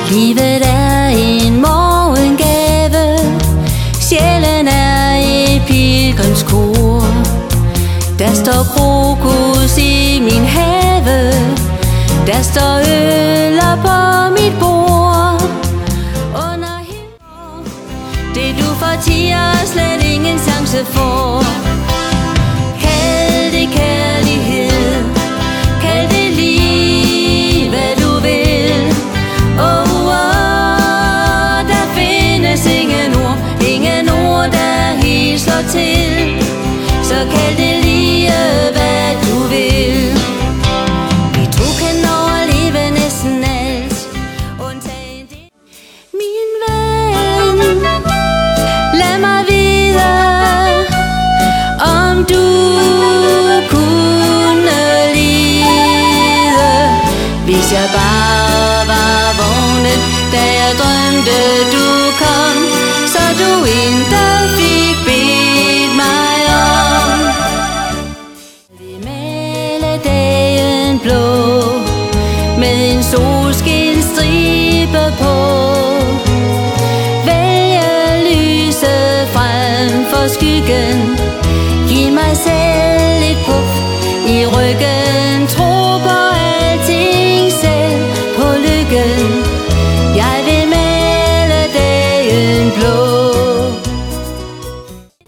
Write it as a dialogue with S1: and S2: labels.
S1: Livet er en morgengave, sjælen er et pilgrimskor. Der står krokus i min have, der står øller på mit bord. Under himlen, det du fortier, slet ingen chance for. Kald det kærlighed, kald det lige hvad du vil. Der findes ingen ord der helt slår til. Så kald det lige hvad du vil. Vi to kan overleve næsten alt, undtagen det. Min ven, lad mig vide, om du kunne lide, hvis jeg bare var vågnet, da jeg drømte du kom, så du ikke fik bedt mig om. Vi maler dagen blå med en solskinstribe på. Vælge lyset frem for skyggen, giv mig selv et puff i ryggen.